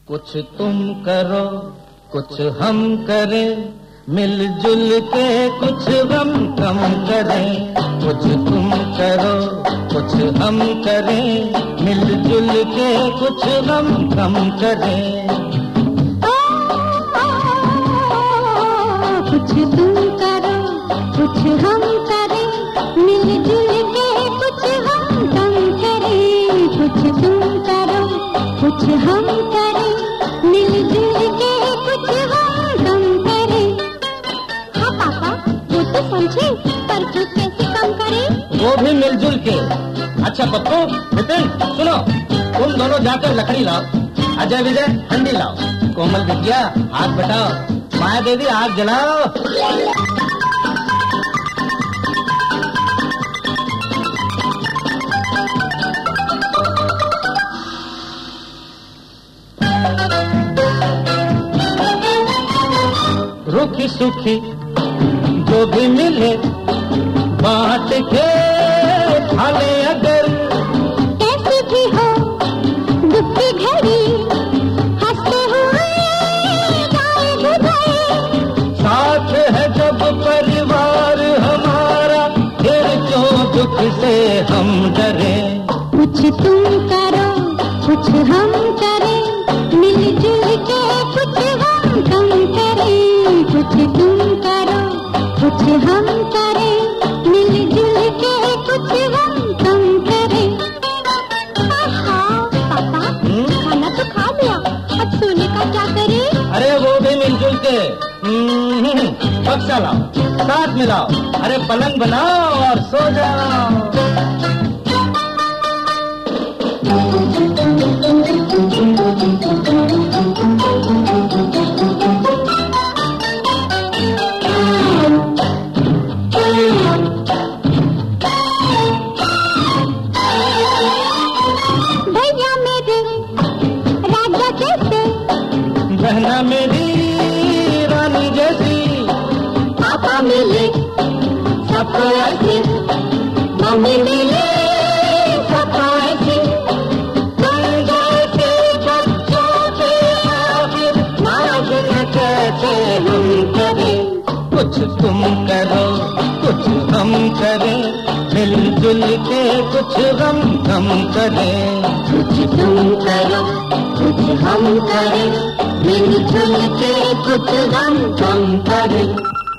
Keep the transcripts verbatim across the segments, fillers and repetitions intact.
कुछ तुम करो कुछ हम करें, मिलजुल के कुछ गम कम करें। कुछ तुम करो कुछ हम करें, मिलजुल के कुछ गम कम करें। ओ, ओ, ओ, कुछ तुम करो कुछ हम करें, मिलजुल के कुछ गम कम करें। कुछ तुम करो कुछ हम करें, मिलजुल के कुछ गम कम करें। हाँ पापा, वो तो समझे, पर कुछ कैसे कम करें? वो भी मिलजुल के। अच्छा पप्पू, नितिन, सुनो, तुम दोनों जाकर लकड़ी लाओ, अजय विजय हंडी लाओ, कोमल विद्या हाथ बटाओ, माया देवी आग जलाओ। रूखी सूखी जो भी मिले बांट के खा ले, अगर कैसी भी हो दुख की घड़ी, हंसते हुए जाए गुजरे। साथ है जब परिवार हमारा, फिर क्यों दुख से हम डरे। कुछ तुम करो कुछ हम करें, मिलजुल के कुछ हम कम करें। कुछ तुम करो कुछ हम करें, मिलजुल के कुछ हम कम करें। हाँ पापा, खाना तो खा लिया, अब सोने का क्या करें? अरे वो भी मिलजुल के। हम्म, बक्सा लाओ, साथ मिलाओ, अरे पलंग बनाओ और सो जाओ। भैया मेरे राजा जैसे, बहना मेरी रानी जैसी, पापा मिले सबको ऐसे, मम्मी मिले सबको ऐसे। तुम जैसे बच्चों के आगे नाज न कैसे हम करें। कुछ तुम करो कुछ हम करें, मिलजुल के कुछ गम कम करें। कुछ तुम करो कुछ हम करें, मिलजुल के कुछ गम कम करें।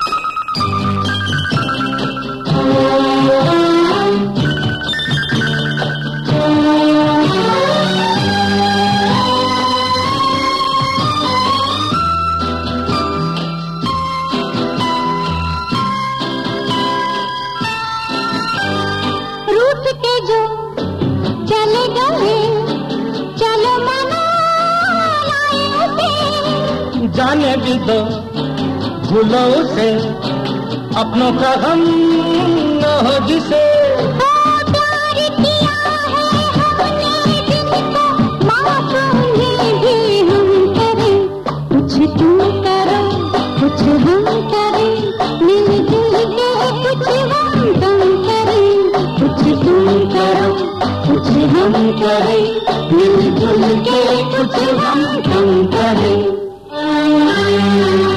रूठ के जो चले गए, चलो मना लाए उसे। जाने भी दो भूलो उसे, अपनों का गम न हो जिसे। ओ प्यार किया है हमने जिनको, माफ उन्हें भी हम करें। कुछ तुम करो कुछ हम करें, मिलजुल के कुछ हम कम करें। कुछ तुम करो कुछ हम करें, मिलजुल के कुछ हम कम करें।